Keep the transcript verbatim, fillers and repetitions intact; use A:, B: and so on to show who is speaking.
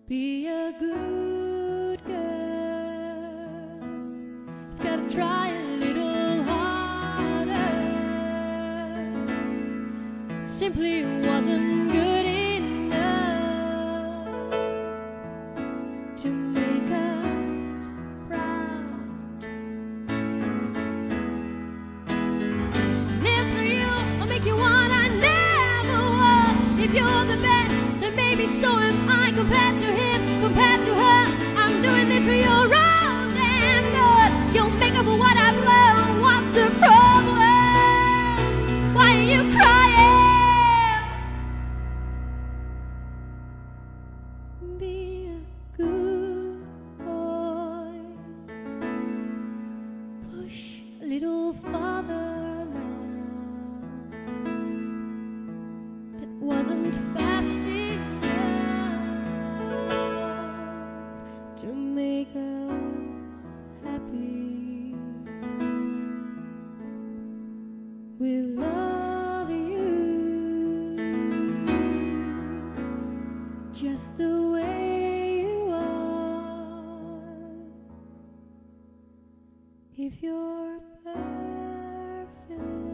A: Be a good girl. You've got to try a little harder. Simply wasn't good enough to make us proud. Live for you, I'll make you one I never was. If you're the best, then maybe so am I. Compared to him, compared to her, I'm doing this for your own damn good. You'll make up for what I've learned. What's the problem? Why are you crying? Be a good boy. Push a little farther now. That wasn't fast enough to make us happy. We love you just the way you are. If you're perfect,